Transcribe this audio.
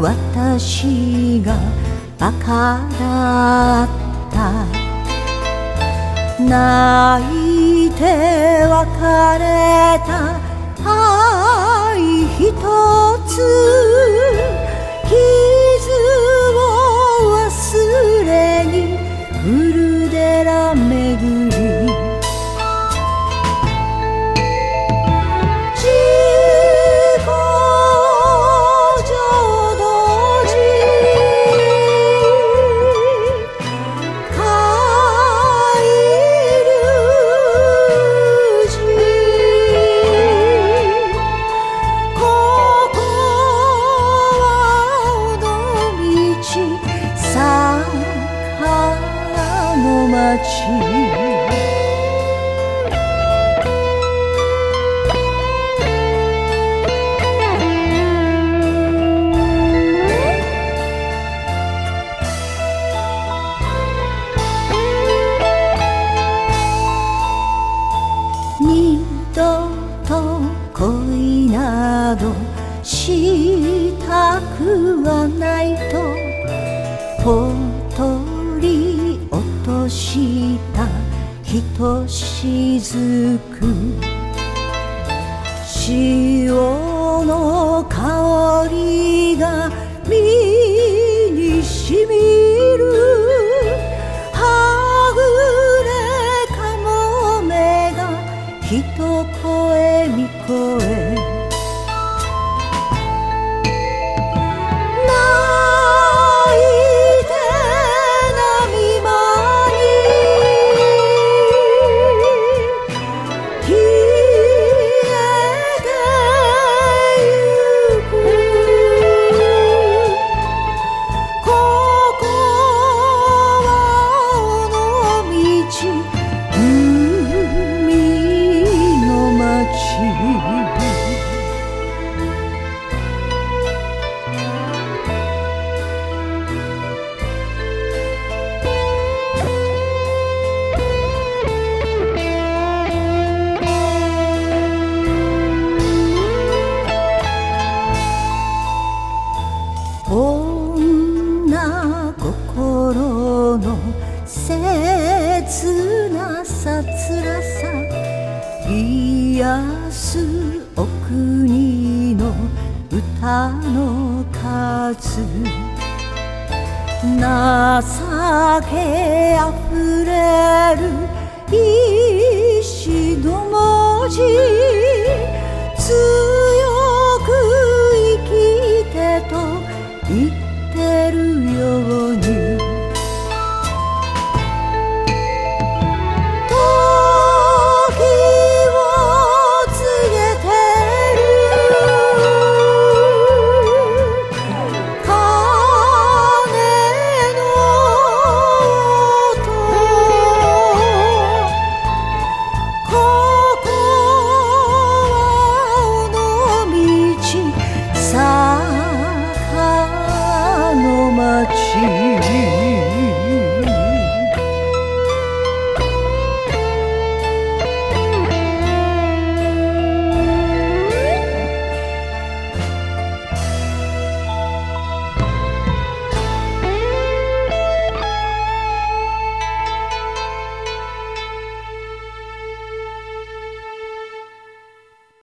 私がバカだった。泣いて別れた愛ひとつ、傷を忘れに古寺巡り、二度と恋などしたくはないとぽとり落としたひとしずく、潮の香りが身にしみる、はぐれかもめが一声見声、女心の切なさ辛さ癒すお国の歌の数、情けあふれる石の文字、強く生きてと言ってるように、時を告げてる鐘の音、ここは尾道坂の町。